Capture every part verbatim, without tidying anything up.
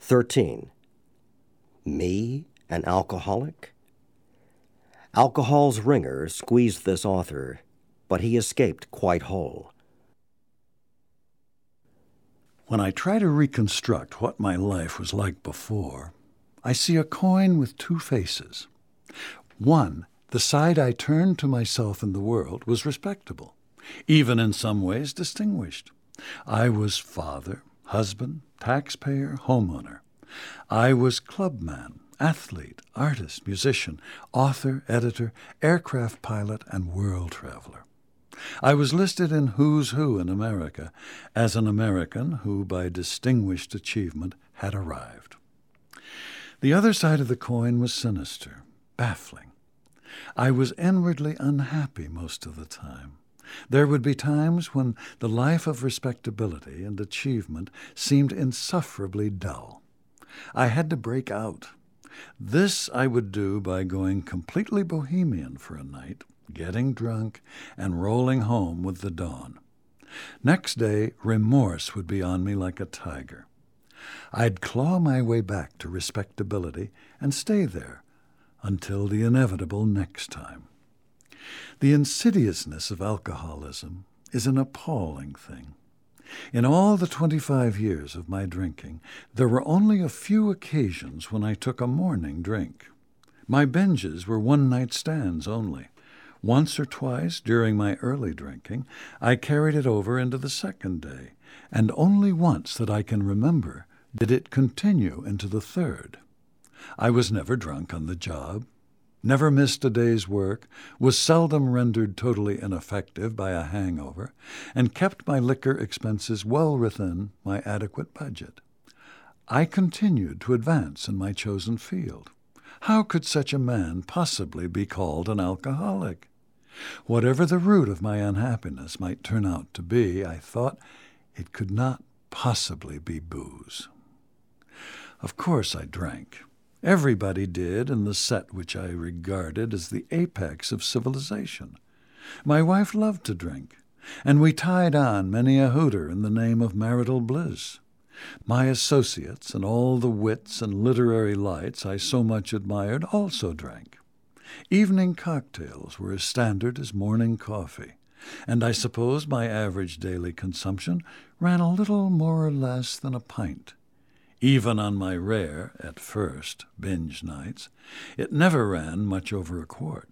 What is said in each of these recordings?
thirteen. Me, an alcoholic? Alcohol's ringer squeezed this author, but he escaped quite whole. When I try to reconstruct what my life was like before, I see a coin with two faces. One, the side I turned to myself and the world, was respectable, even in some ways distinguished. I was father, husband, taxpayer, homeowner. I was clubman, athlete, artist, musician, author, editor, aircraft pilot, and world traveler. I was listed in Who's Who in America as an American who, by distinguished achievement, had arrived. The other side of the coin was sinister, baffling. I was inwardly unhappy most of the time. There would be times when the life of respectability and achievement seemed insufferably dull. I had to break out. This I would do by going completely bohemian for a night, getting drunk, and rolling home with the dawn. Next day, remorse would be on me like a tiger. I'd claw my way back to respectability and stay there until the inevitable next time. The insidiousness of alcoholism is an appalling thing. In all the twenty-five years of my drinking, there were only a few occasions when I took a morning drink. My binges were one-night stands only. Once or twice during my early drinking, I carried it over into the second day, and only once that I can remember did it continue into the third. I was never drunk on the job, never missed a day's work, was seldom rendered totally ineffective by a hangover, and kept my liquor expenses well within my adequate budget. I continued to advance in my chosen field. How could such a man possibly be called an alcoholic? Whatever the root of my unhappiness might turn out to be, I thought it could not possibly be booze. Of course I drank. Everybody did in the set which I regarded as the apex of civilization. My wife loved to drink, and we tied on many a hooter in the name of marital bliss. My associates and all the wits and literary lights I so much admired also drank. Evening cocktails were as standard as morning coffee, and I suppose my average daily consumption ran a little more or less than a pint. Even on my rare, at first, binge nights, it never ran much over a quart.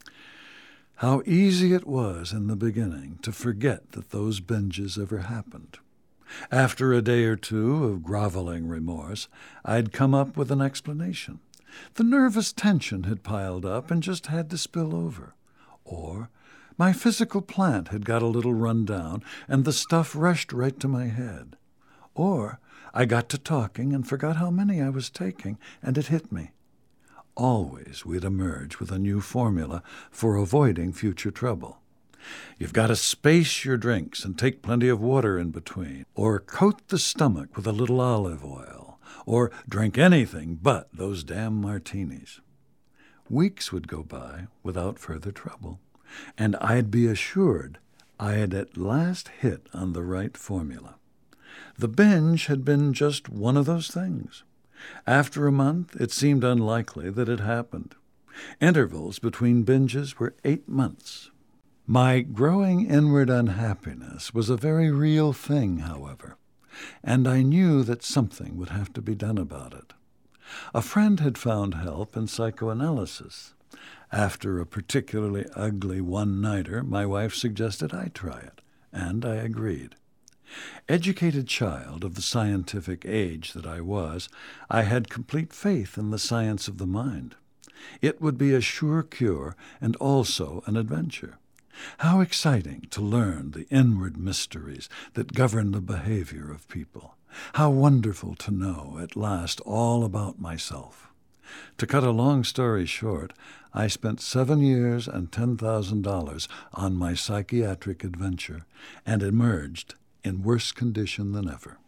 How easy it was in the beginning to forget that those binges ever happened. After a day or two of groveling remorse, I'd come up with an explanation. The nervous tension had piled up and just had to spill over. Or my physical plant had got a little run down and the stuff rushed right to my head. Or I got to talking and forgot how many I was taking, and it hit me. Always we'd emerge with a new formula for avoiding future trouble. You've got to space your drinks and take plenty of water in between, or coat the stomach with a little olive oil, or drink anything but those damn martinis. Weeks would go by without further trouble, and I'd be assured I had at last hit on the right formula. The binge had been just one of those things. After a month, it seemed unlikely that it happened. Intervals between binges were eight months. My growing inward unhappiness was a very real thing, however, and I knew that something would have to be done about it. A friend had found help in psychoanalysis. After a particularly ugly one-nighter, my wife suggested I try it, and I agreed. Educated child of the scientific age that I was, I had complete faith in the science of the mind. It would be a sure cure and also an adventure. How exciting to learn the inward mysteries that govern the behavior of people. How wonderful to know at last all about myself. To cut a long story short, I spent seven years and ten thousand dollars on my psychiatric adventure and emerged in worse condition than ever.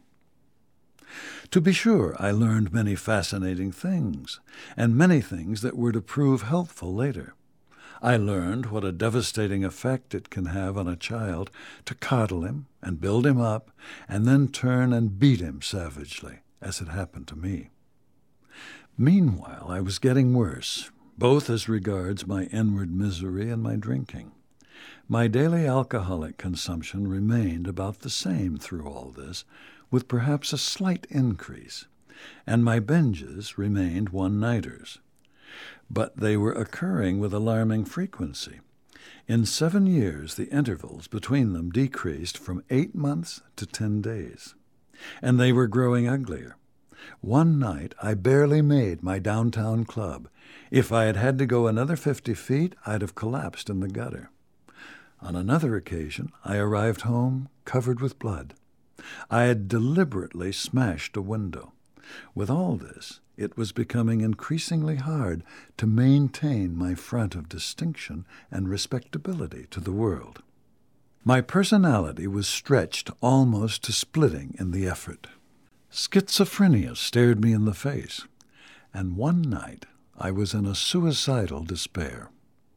To be sure, I learned many fascinating things, and many things that were to prove helpful later. I learned what a devastating effect it can have on a child to coddle him and build him up and then turn and beat him savagely, as had happened to me. Meanwhile, I was getting worse, both as regards my inward misery and my drinking. My daily alcoholic consumption remained about the same through all this, with perhaps a slight increase, and my binges remained one-nighters. But they were occurring with alarming frequency. In seven years, the intervals between them decreased from eight months to ten days, and they were growing uglier. One night, I barely made my downtown club. If I had had to go another fifty feet, I'd have collapsed in the gutter. On another occasion, I arrived home covered with blood. I had deliberately smashed a window. With all this, it was becoming increasingly hard to maintain my front of distinction and respectability to the world. My personality was stretched almost to splitting in the effort. Schizophrenia stared me in the face, and one night I was in a suicidal despair.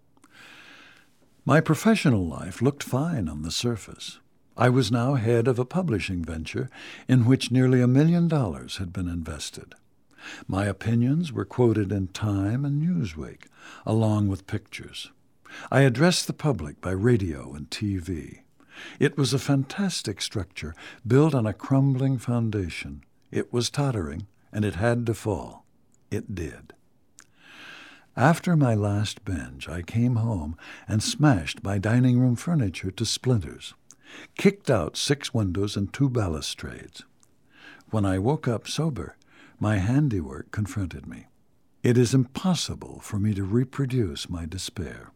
My professional life looked fine on the surface. I was now head of a publishing venture in which nearly a million dollars had been invested. My opinions were quoted in Time and Newsweek, along with pictures. I addressed the public by radio and T V. It was a fantastic structure built on a crumbling foundation. It was tottering, and it had to fall. It did. After my last binge, I came home and smashed my dining room furniture to splinters, kicked out six windows and two balustrades. When I woke up sober, my handiwork confronted me. It is impossible for me to reproduce my despair.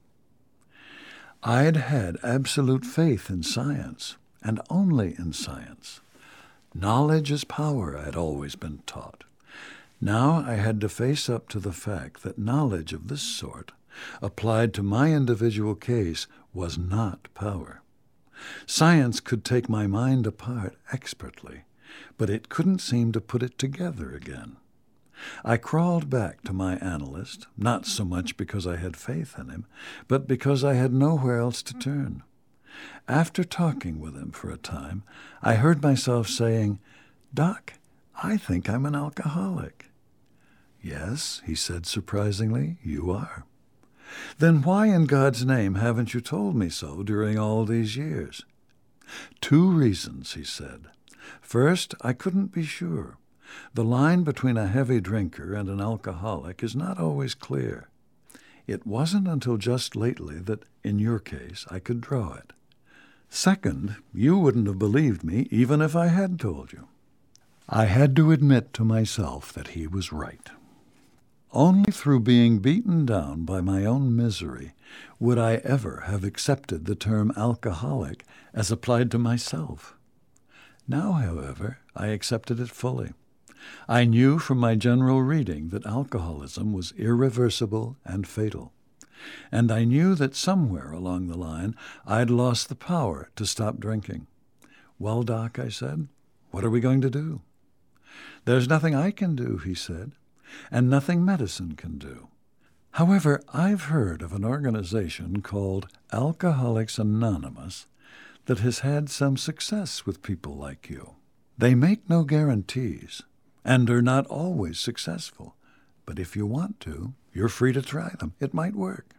I'd had absolute faith in science, and only in science. Knowledge is power, I had always been taught. Now I had to face up to the fact that knowledge of this sort, applied to my individual case, was not power. Science could take my mind apart expertly, but it couldn't seem to put it together again. I crawled back to my analyst, not so much because I had faith in him, but because I had nowhere else to turn. After talking with him for a time, I heard myself saying, "Doc, I think I'm an alcoholic." "Yes," he said surprisingly, "you are." "Then why in God's name haven't you told me so during all these years?" "Two reasons," he said. "First, I couldn't be sure. The line between a heavy drinker and an alcoholic is not always clear. It wasn't until just lately that, in your case, I could draw it. Second, you wouldn't have believed me even if I had told you." I had to admit to myself that he was right. Only through being beaten down by my own misery would I ever have accepted the term alcoholic as applied to myself. Now, however, I accepted it fully. I knew from my general reading that alcoholism was irreversible and fatal, and I knew that somewhere along the line I'd lost the power to stop drinking. "Well, Doc," I said, "what are we going to do?" "There's nothing I can do," he said, "and nothing medicine can do. However, I've heard of an organization called Alcoholics Anonymous that has had some success with people like you. They make no guarantees and are not always successful, but if you want to, you're free to try them. It might work."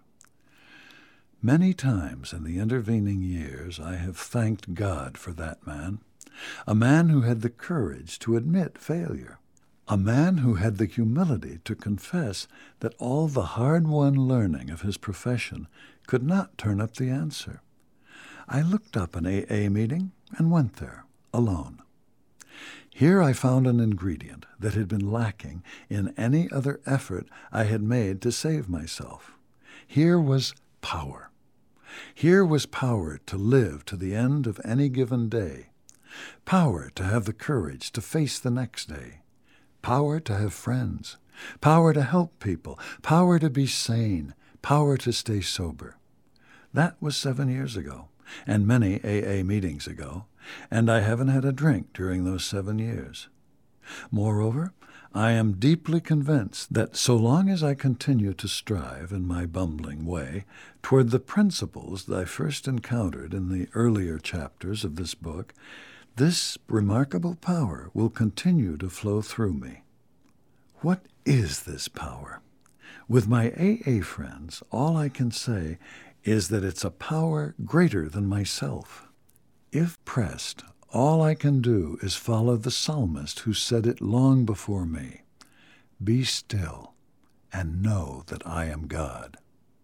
Many times in the intervening years I have thanked God for that man, a man who had the courage to admit failure, a man who had the humility to confess that all the hard-won learning of his profession could not turn up the answer. I looked up an A A meeting and went there, alone. Here I found an ingredient that had been lacking in any other effort I had made to save myself. Here was power. Here was power to live to the end of any given day, power to have the courage to face the next day, power to have friends, power to help people, power to be sane, power to stay sober. That was seven years ago, and many A A meetings ago, and I haven't had a drink during those seven years. Moreover, I am deeply convinced that so long as I continue to strive in my bumbling way toward the principles that I first encountered in the earlier chapters of this book, This remarkable power will continue to flow through me. What is this power? With my A A friends, all I can say is that it's a power greater than myself. If pressed, all I can do is follow the psalmist who said it long before me, "Be still and know that I am God."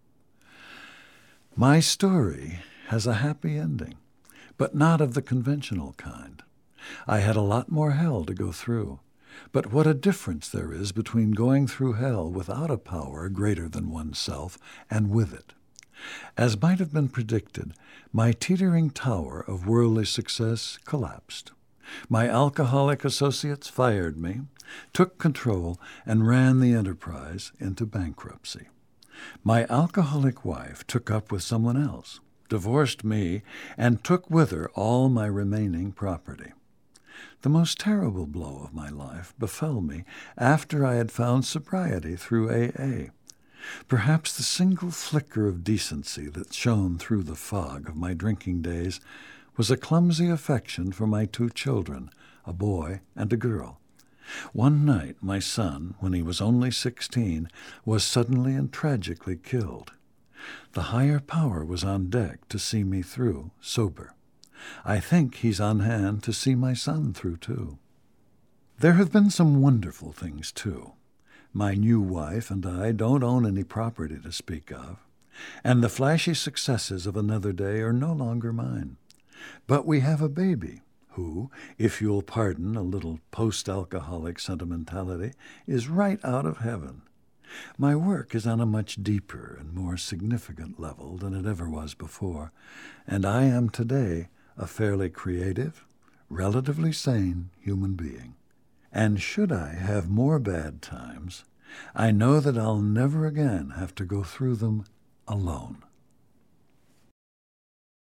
My story has a happy ending, but not of the conventional kind. I had a lot more hell to go through, but what a difference there is between going through hell without a power greater than oneself and with it. As might have been predicted, my teetering tower of worldly success collapsed. My alcoholic associates fired me, took control, and ran the enterprise into bankruptcy. My alcoholic wife took up with someone else, divorced me, and took with her all my remaining property. The most terrible blow of my life befell me after I had found sobriety through A A. Perhaps the single flicker of decency that shone through the fog of my drinking days was a clumsy affection for my two children, a boy and a girl. One night my son, when he was only sixteen, was suddenly and tragically killed. The higher power was on deck to see me through, sober. I think he's on hand to see my son through, too. There have been some wonderful things, too. My new wife and I don't own any property to speak of, and the flashy successes of another day are no longer mine. But we have a baby who, if you'll pardon a little post-alcoholic sentimentality, is right out of heaven. My work is on a much deeper and more significant level than it ever was before, and I am today a fairly creative, relatively sane human being. And should I have more bad times, I know that I'll never again have to go through them alone.